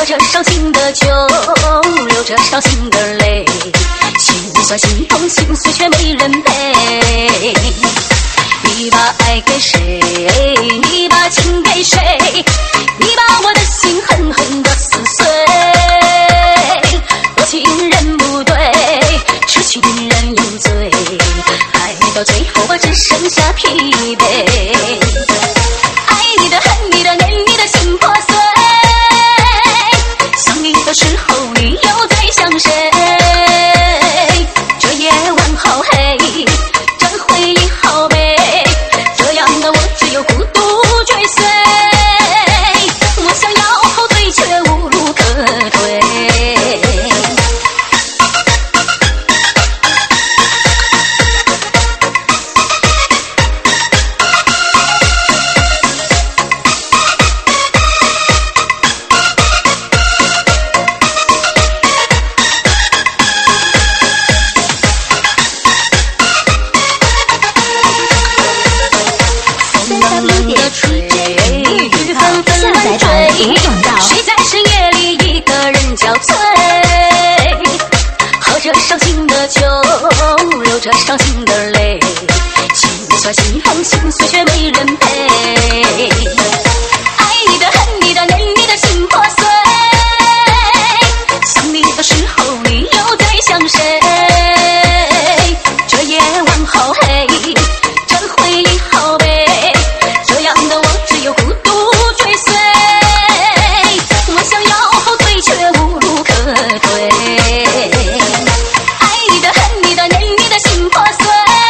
着伤心的酒，流着伤心的泪，心酸心痛心碎却没人陪。你把爱给谁？你把情给谁？你把我的心狠狠地撕碎。多情人不对，痴情人有罪，爱到最后我只剩下疲惫。爱你的恨你的念你的心破碎，想你的时候你又在想谁？这夜晚好黑，这回忆好悲，这样的我只有孤独追随。我想要后退却无路可退。谁在深夜里一个人憔悴？喝着伤心的酒，流着伤心的泪，心酸心痛心碎却没人陪。爱你的恨你的念你的心破碎，想你的时候你又在想谁？这夜晚好黑，这回忆好悲，这样的我只有孤独追随。我想要后退却无路可退。爱你的恨你的念你的心破碎，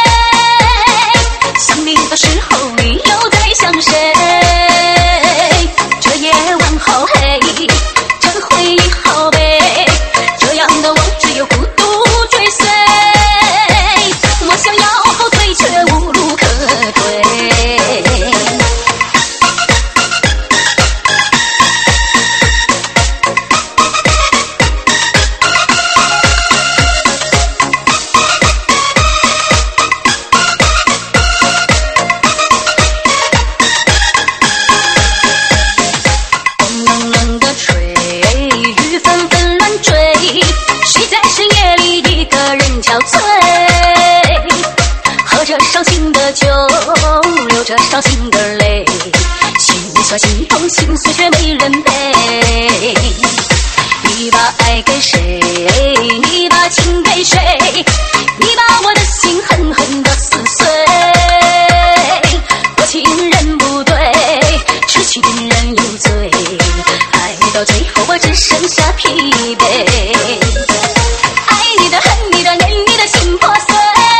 想你的时候你又在想谁？这夜晚好黑，这回忆好悲，这样的我只有孤独追随。我想要后退却无路可退。憔悴，喝着伤心的酒，流着伤心的泪，心酸心痛心碎却没人陪。你把爱给谁？你把情给谁？你把我的心狠狠地撕碎。多情人不对，痴情人有罪，爱到最后我只剩下疲惫。爱你的恨你的念你的心破碎，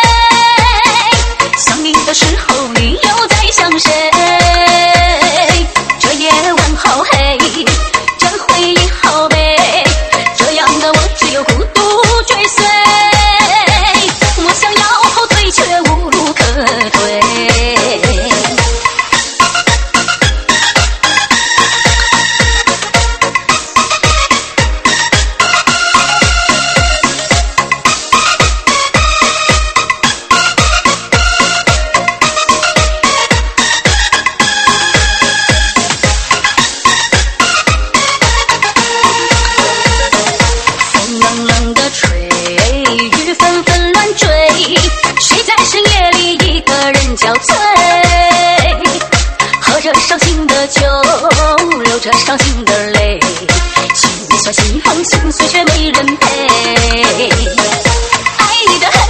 想你的时候你又在想谁？这夜晚好黑，这回忆好悲，这样的我只有孤独追随。我想要后退却无路可退。憔悴，喝着伤心的酒，流着伤心的泪，心酸心痛心碎却没人陪。爱你的